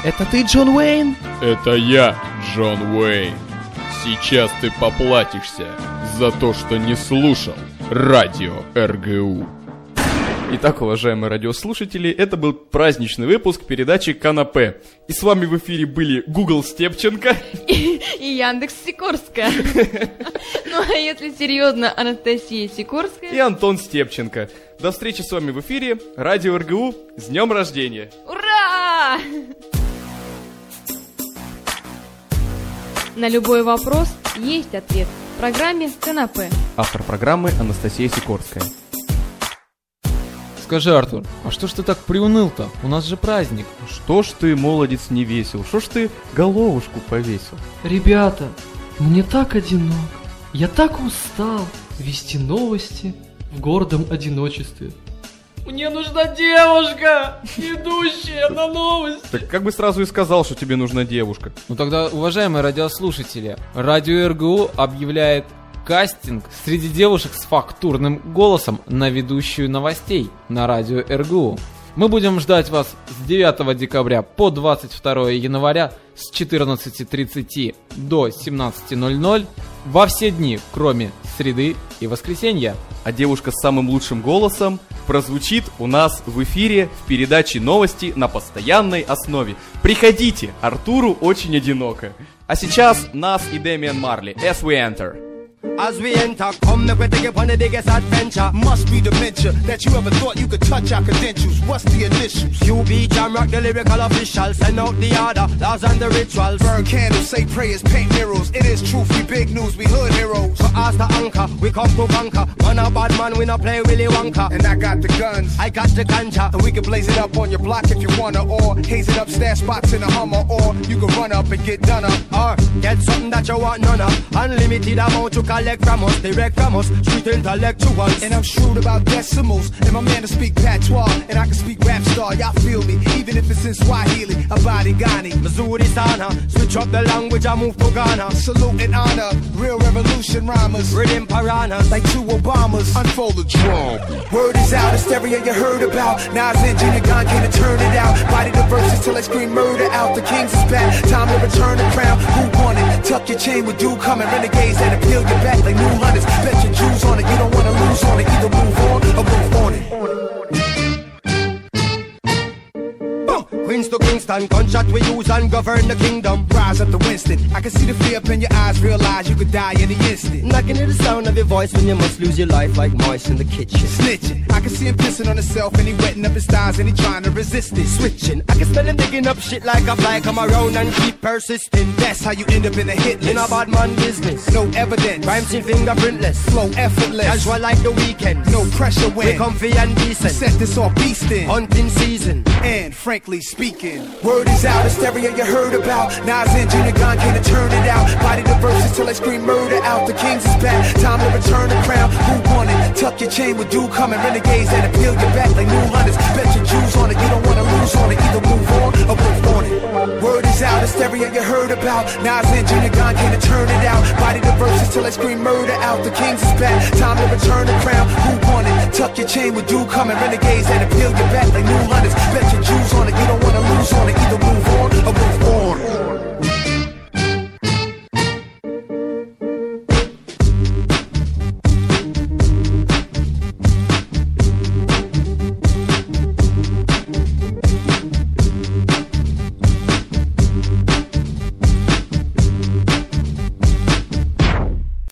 Это ты, Джон Уэйн? Это я, Джон Уэйн. Сейчас ты поплатишься за то, что не слушал радио РГУ. Итак, уважаемые радиослушатели, это был праздничный выпуск передачи Канапе. И с вами в эфире были Google Степченко и Яндекс Сикорская. Ну а если серьезно, Анастасия Сикорская и Антон Степченко. До встречи с вами в эфире. Радио РГУ. С днем рождения! Ура! На любой вопрос есть ответ в программе Канапе. Автор программы Анастасия Сикорская. Скажи, Артур, а что ж ты так приуныл-то? У нас же праздник. Что ж ты, молодец, не весел? Что ж ты головушку повесил? Ребята, мне так одиноко. Я так устал вести новости в гордом одиночестве. Мне нужна девушка, идущая на новости. Так как бы сразу и сказал, что тебе нужна девушка. Ну тогда, уважаемые радиослушатели, радио РГУ объявляет кастинг среди девушек с фактурным голосом на ведущую новостей на радио РГУ. Мы будем ждать вас с 9 декабря по 22 января с 14:30 до 17:00 во все дни, кроме среды и воскресенья. А девушка с самым лучшим голосом прозвучит у нас в эфире в передаче новости на постоянной основе. Приходите, Артуру очень одиноко. А сейчас нас и Дэмиан Марли. As we enter. As we enter, come the take upon the biggest adventure. Must be dementia that you ever thought you could touch our credentials. What's the initials? QB Jam Rock, the lyrical official. Send out the order, laws and the rituals. Burn candles, say prayers, paint murals. It is truth, we big news, we hood heroes. For us the anchor, we come to conquer. Man a bad man, we not play Willy Wonka. And I got the guns, I got the ganja. and we can blaze it up on your block if you wanna. Or haze it up, stash spots in a Hummer. Or you can run up and get done up. Or get something that you want none of. Unlimited amount you collect from us, direct from us, street intellectuals. And I'm shrewd about decimals. And my man to speak patois, and I can speak rap star. Y'all feel me, even if it's in Swahili, Abadi Ghani, Missouri Sana, switch up the language, I move to Ghana. Salute and honor, real revolution rhymers. Rhythm piranhas, Like two Obamas, unfold the drum. Word is out, hysteria you heard about. Nas and Junior Gong can't turn it out. Body the verses till I scream murder out. The kings is back, time to return the crown. Who won it? Tuck your chain with dew coming. Renegades and appeal your back like new hunters. Bet your Jews on it, you don't wanna lose on it. Either move on or move on it. Queens to Kingston, gunshot we use and govern the kingdom. Rise up to Winston. I can see the fear up in your eyes. Realize you could die any instant. And I can hear the sound of your voice when you must lose your life like mice in the kitchen. Snitching. I can see him pissing on himself and he wetting up his thighs and he trying to resist it. Switching, I can smell him digging up shit like a fly. Come around and keep persisting. That's how you end up in a hit list. In a bad man business. No evidence. Rhymes in fingerprintless. Flow effortless. Casual like the weekend. No pressure We when comfy and decent. set this off beastin'. Hunting season. And frankly speaking, word is out, hysteria you heard about. Nas and Junior Gong can't turn it out. Body the verses till I scream murder out. The kings is back, time to return the crown. Who won it? Tuck your chain with dew coming. Renegades and appeal your back like new hunters. Bet your Jews on it, you don't wanna lose on it. Either move on or move on it. Word is out, hysteria you heard about. Nas and Junior Gong can't turn it out. Body the verses till I scream murder out. The kings is back, time to return the crown. Who won it? Tuck your chain with dew coming. Renegades and appeal your back like new hunters. Bet your Jews on it, you don't wanna lose on it. Either